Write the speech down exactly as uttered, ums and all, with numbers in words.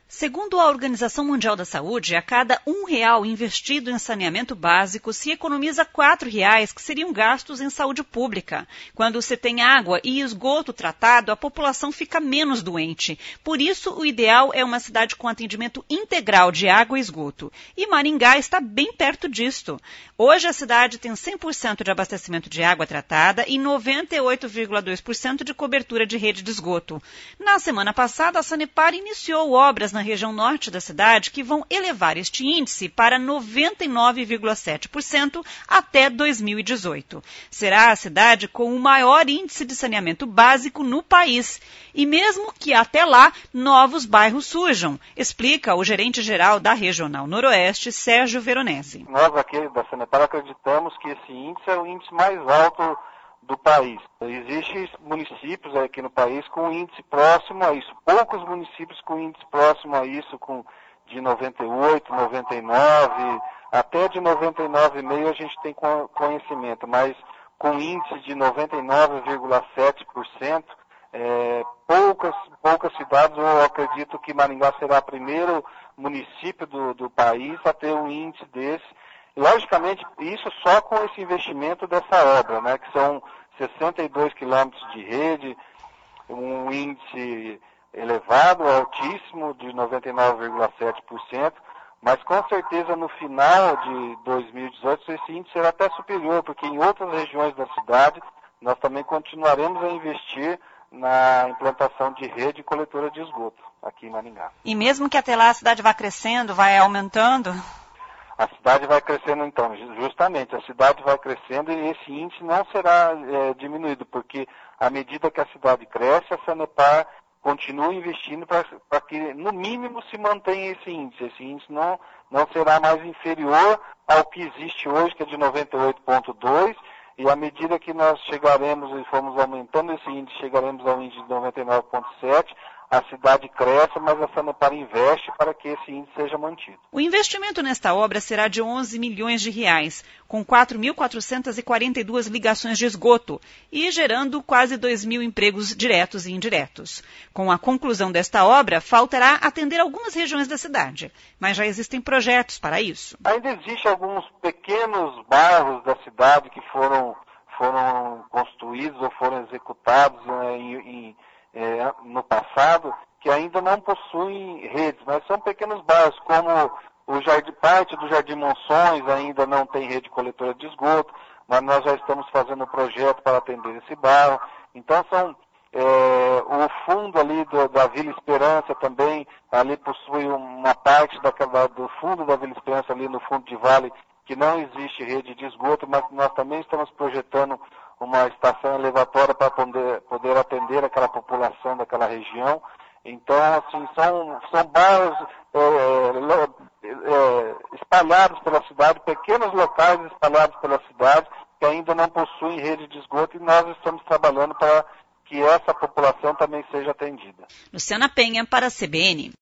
Segundo a Organização Mundial da Saúde, a cada um real investido em saneamento básico, se economiza quatro reais que seriam gastos em saúde pública. Quando se tem água e esgoto tratado, a população fica menos doente. Por isso, o ideal é uma cidade com atendimento integral de água e esgoto. E Maringá está bem perto disto. Hoje, a cidade tem cem por cento de abastecimento de água tratada e noventa e oito vírgula dois por cento de cobertura de rede de esgoto. Na semana passada, a Sanepar iniciou obras na região norte da cidade que vão elevar este índice para noventa e nove vírgula sete por cento até dois mil e dezoito. Será a cidade com o maior índice de saneamento básico no país. E mesmo que até lá novos bairros surjam, explica o gerente-geral da Regional Noroeste, Sérgio Veronese. Nós aqui da Sanepar acreditamos que esse índice é o índice mais alto do país. Existem municípios aqui no país com índice próximo a isso, poucos municípios com índice próximo a isso, com de noventa e oito, noventa e nove, até de noventa e nove vírgula cinco por cento a gente tem conhecimento, mas com índice de noventa e nove vírgula sete por cento, é, poucas, poucas cidades, eu acredito que Maringá será o primeiro município do, do país a ter um índice desse. Logicamente, isso só com esse investimento dessa obra, né, que são sessenta e dois quilômetros de rede, um índice elevado, altíssimo, de noventa e nove vírgula sete por cento, mas com certeza no final de dois mil e dezoito esse índice será até superior, porque em outras regiões da cidade nós também continuaremos a investir na implantação de rede coletora de esgoto aqui em Maringá. E mesmo que até lá a cidade vá crescendo, vai aumentando? A cidade vai crescendo então, justamente, a cidade vai crescendo e esse índice não será é, diminuído, porque à medida que a cidade cresce, a Sanepar continua investindo para que no mínimo se mantenha esse índice. Esse índice não, não será mais inferior ao que existe hoje, que é de noventa e oito vírgula dois, e à medida que nós chegaremos e formos aumentando esse índice, chegaremos ao índice de noventa e nove vírgula sete, a cidade cresce, mas a Sanepar investe para que esse índice seja mantido. O investimento nesta obra será de onze milhões de reais, com quatro mil quatrocentas e quarenta e duas ligações de esgoto e gerando quase dois mil empregos diretos e indiretos. Com a conclusão desta obra, faltará atender algumas regiões da cidade, mas já existem projetos para isso. Ainda existem alguns pequenos bairros da cidade que foram, foram construídos ou foram executados né, em, em É, no passado, que ainda não possuem redes, mas são pequenos bairros, como o Jardim, parte do Jardim Monções ainda não tem rede coletora de esgoto, mas nós já estamos fazendo um projeto para atender esse bairro. Então são é, o fundo ali do, da Vila Esperança também, ali possui uma parte daquela, do fundo da Vila Esperança ali no fundo de vale, que não existe rede de esgoto, mas nós também estamos projetando uma estação elevatória para poder, poder atender aquela população daquela região. Então, assim, são, são bairros é, é, espalhados pela cidade, pequenos locais espalhados pela cidade, que ainda não possuem rede de esgoto, e nós estamos trabalhando para que essa população também seja atendida. Luciana Penha, para a C B N.